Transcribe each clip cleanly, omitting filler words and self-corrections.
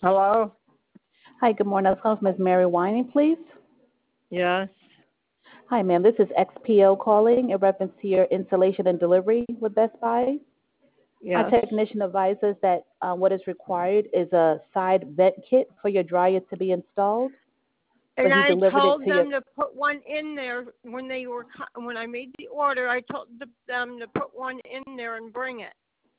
Hello? Hi, good morning. I was calling for Ms. Mary Whining, please. Yes. Hi, ma'am. This is XPO calling in reference to your installation and delivery with Best Buy. Our Yes. technician advises that what is required is a side vent kit for your dryer to be installed. But And he I delivered it told to your. them to put one in there when I made the order. I told them to put one in there and bring it,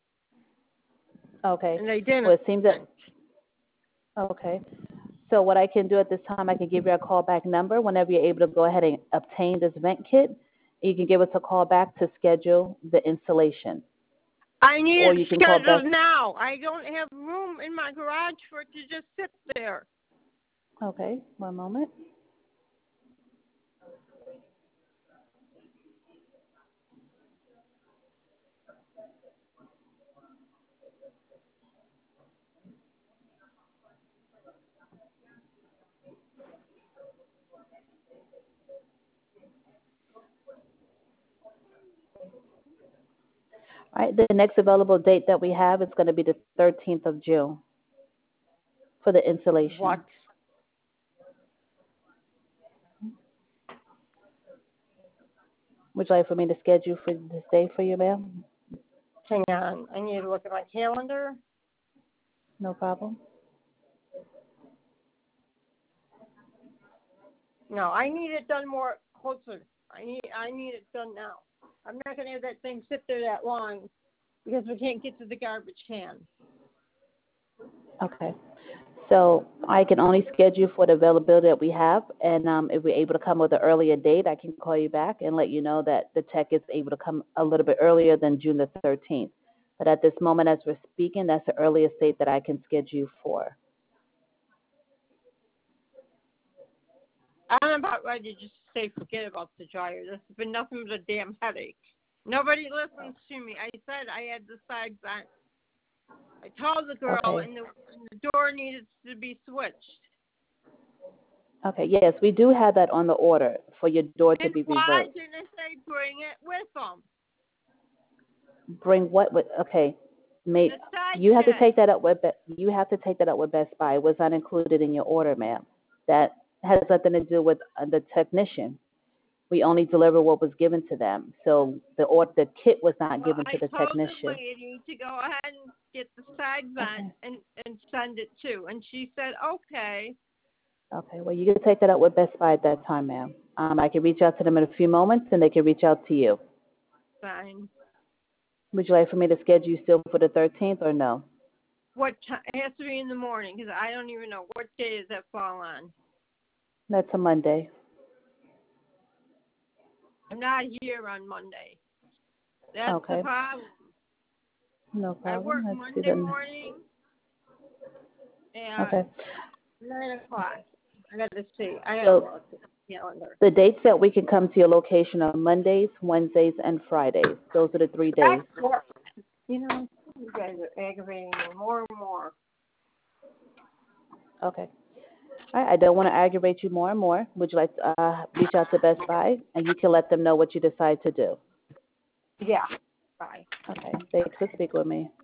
Okay. and they didn't. Well, it seems that. Okay. So what I can do at this time, I can give you a callback number whenever you're able to go ahead and obtain this vent kit. You can give us a call back to schedule the installation. I need Or it you can call scheduled back. now. I don't have room in my garage for it to just sit there. Okay, one moment. All right, the next available date that we have is going to be the 13th of June for the installation. What? Would you like for me to schedule for this day for you, ma'am? Hang on. I need to look at my calendar. No problem. No, I need it done more closer. I need it done now. I'm not going to have that thing sit there that long because we can't get to the garbage can. Okay. So I can only schedule for the availability that we have, and if we're able to come with an earlier date, I can call you back and let you know that the tech is able to come a little bit earlier than June the 13th. But at this moment, as we're speaking, that's the earliest date that I can schedule for. I'm about ready to just say forget about the dryer. This has been nothing but a damn headache. Nobody listens to me. I said I had the side vent. I told the girl, Okay. and the door needed to be switched. Okay, yes, we do have that on the order for your door to And be why reversed. didn't they bring it with them? Bring what with? Okay, The side you have to jet. take that up with you have to take that up with Best Buy. It was not included in your order, ma'am. That has nothing to do with the technician. We only deliver what was given to them. So the kit was not given to the I told technician. the lady to go ahead and get the side vent and send it too, and she said okay. Okay, well, you can take that up with Best Buy at that time, ma'am. I can reach out to them in a few moments, and they can reach out to you. Fine. Would you like for me to schedule you still for the 13th or no? What time? It has to be in the morning because I don't even know what day does that fall on. That's a Monday. I'm not here on Monday. That's Okay. the problem. No I problem. work Let's see Monday the. morning at Okay. 9:00. I got to see. I got to So look at the calendar. the dates that we can come to your location are Mondays, Wednesdays, and Fridays. Those are the 3 days. You know, you guys are aggravating me more and more. Okay. All right. I don't want to aggravate you more and more. Would you like to reach out to Best Buy, and you can let them know what you decide to do? Yeah. Bye. Okay. Thanks for speaking with me.